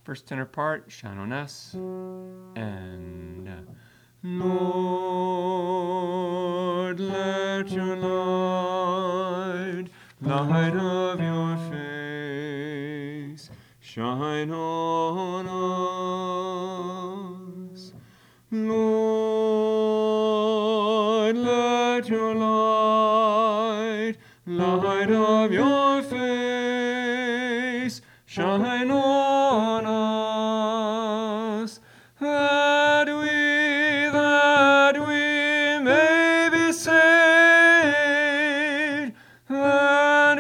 First tenor part, shine on us. And Lord, let your light of your face, shine on us. Lord, let your light of your face, shine on us, that we may be saved, that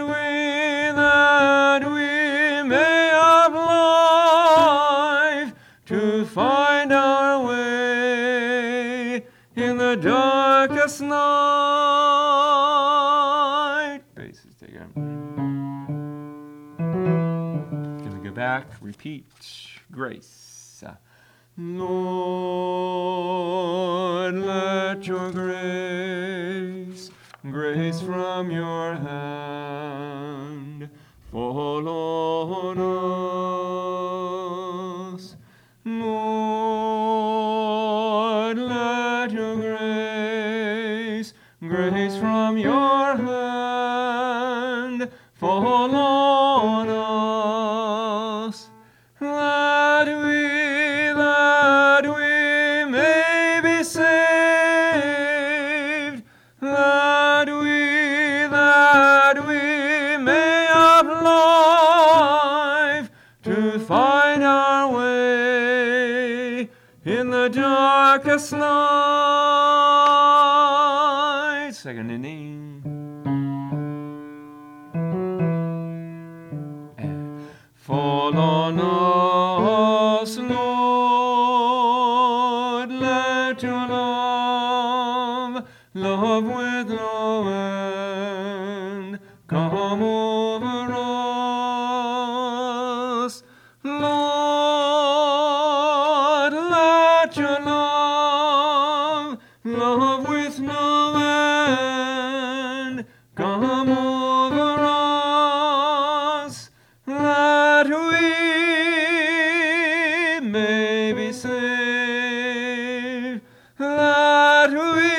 we may have life to find our way in the darkest night. Basses, take it. Gonna go back, repeat, grace. Lord, let your grace from your hand fall on us. Lord, let your grace from your hand fall on us, that we may be saved, that we may have life to find our way in the darkest night. Second inning. Fall on us, Lord, let your love with no end, come over us. Lord, let your love with no end, come over us, that we may be saved, that we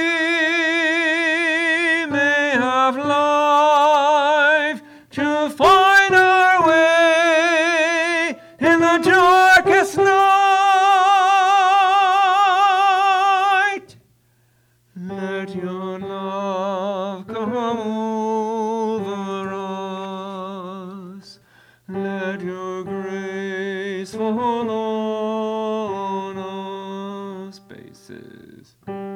may have life to find our way in the darkest night. Let your love come over us, let your grace fall on us. Basses.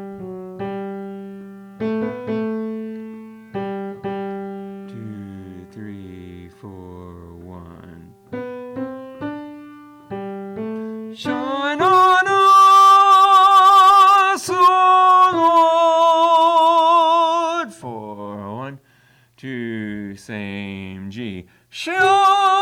2, 3, 4, 1. Shine on us, O Lord. 4, 1, 2, same G. Shine